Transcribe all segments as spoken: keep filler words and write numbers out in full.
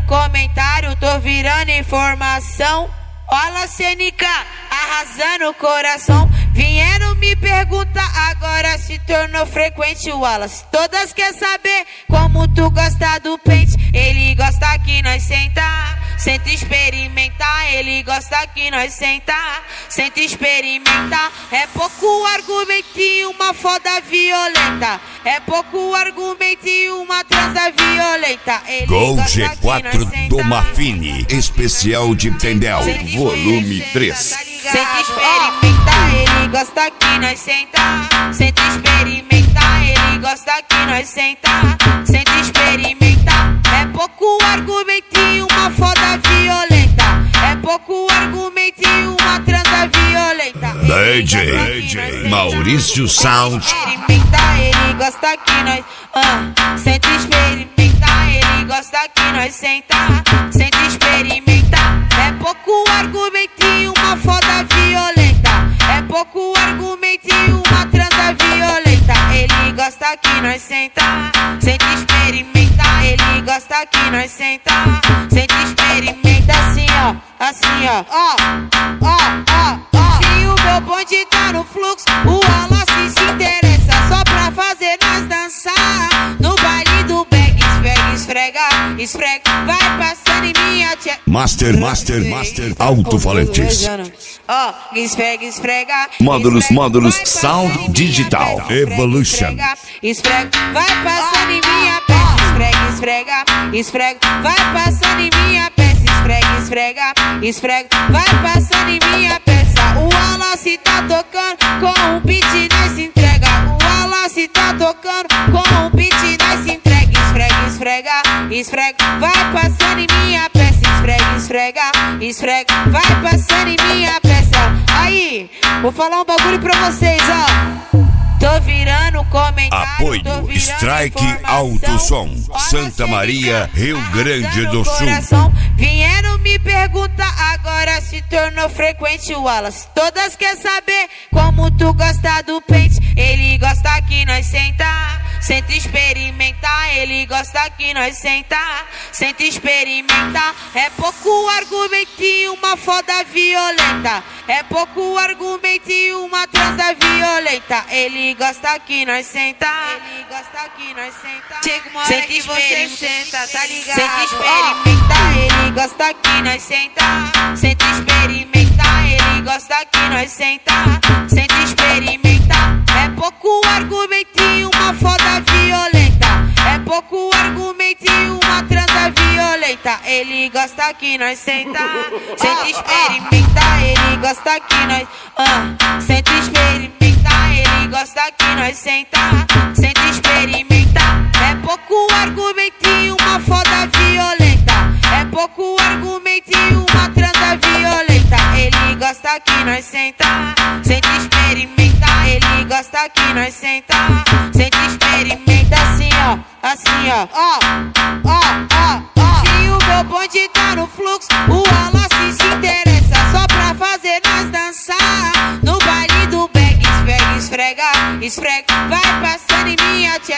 comentário, tô virando informação. Olha a C N K, arrasando o coração. Vieram me perguntar, agora se tornou frequente o Wallace. Todas quer saber como tu gosta do pente. Ele gosta que nós sentar, senta experimentar. Ele gosta que nós sentar, senta experimentar. É pouco argumento e uma foda violenta. É pouco argumento e uma transa violenta. Ele Gol G quatro do Mafini, especial de Tendel, volume três. Senta experimentar, ele gosta que nós sentar. Senta experimentar, ele gosta que nós sentar. Senta experimentar. É pouco argumento e uma foda violenta. É pouco argumento e uma transa violenta. D J, D J Maurício Sound. Experimentar, ele gosta que nós uh, senta experimentar, ele gosta que nós sentar. Senta experimentar. É pouco argumento e uma foda violenta. É pouco argumento e uma transa violenta. Ele gosta que nós sentar, senta experimentar. Ele gosta que nós sentar, senta experimenta assim ó, assim ó, ó, ó, ó, ó. Se o meu bonde tá no fluxo, o Wallace se interessa só pra fazer nós dançar. No baile do bag, esfrega, esfrega, esfrega, vai passando em minha tia. Master, master, master, alto-falantes. Ó, esfrega, esfrega. Módulos, módulos, sound digital. Evolution. Esfrega, vai passando em minha peça. Esfrega, esfrega, esfrega, vai passando em minha peça. Esfrega, esfrega, esfrega, vai passando em minha peça. O Wallace tá tocando com um beat, nós se entrega. O Wallace tá tocando com um beat, nós se entrega. Esfrega, esfrega, esfrega, vai passando em minha peça. Esfrega, esfrega, esfrega, vai passando em minha peça. Aí, vou falar um bagulho pra vocês, ó. Tô virando comentário. Apoio tô virando Strike Alto Som, Santa Maria, Rio Grande do Sul. Vieram me perguntar, agora se tornou frequente o Wallace. Todas quer saber como tu gosta do pente. Ele gosta que nós sentar, senta experimentar. Ele gosta que nós sentar, senta experimentar. É pouco argumento e uma foda violenta. É pouco argumento e uma transa violenta. Ele gosta que nós sentar, ele gosta que nós sentar. Chega uma hora que você senta, tá ligado? Senta experimentar, ele gosta que nós sentar. Senta experimentar, ele gosta que nós sentar. Senta experimentar. É pouco argumento e uma foda violenta. É pouco argumento e uma transa violenta. Ele gosta que nós sentar. Senta experimentar, ele gosta que nós uh, senta experimentar. Ele gosta que nós sentar. Senta experimentar. É pouco argumento e uma foda violenta. É pouco argumento e uma transa violenta. Ele gosta que nós sentar. Senta experimentar. Ele gosta que nós sentar. Senta experimenta assim ó, assim ó, ó, ó, ó, ó. Se o meu bonde tá no fluxo, o Wallace se interessa só pra fazer nós dançar. No baile do bag, esfrega, esfrega, esfrega, vai passando em minha tia.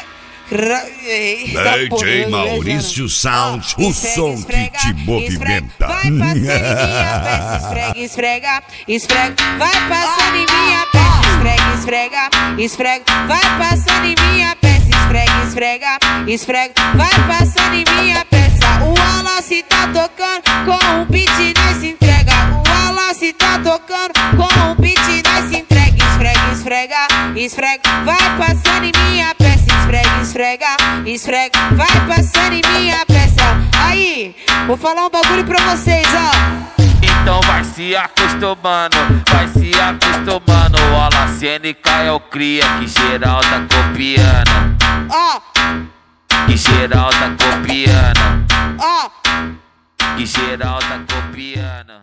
D J Maurício Sound, o som que te movimenta. Vai passando em minha peça, esfrega, esfrega, esfrega, vai passando em minha peça. Esfrega, esfrega, esfrega, vai passando em minha peça. Esfrega, esfrega, esfrega, vai passando em minha peça. O Wallace tá tocando com um beat, nós se entrega. O Wallace tá tocando com um beat, nós se entrega. Esfrega, esfrega, esfrega, vai passando em minha peça. Esfrega, esfrega, esfrega, vai passando em minha peça. Aí, vou falar um bagulho pra vocês, ó. Então vai se acostumando, vai se acostumando. O Wallace N K é o cria que geral tá copiando. Ó, que geral tá copiando. ó, que geral tá copiando.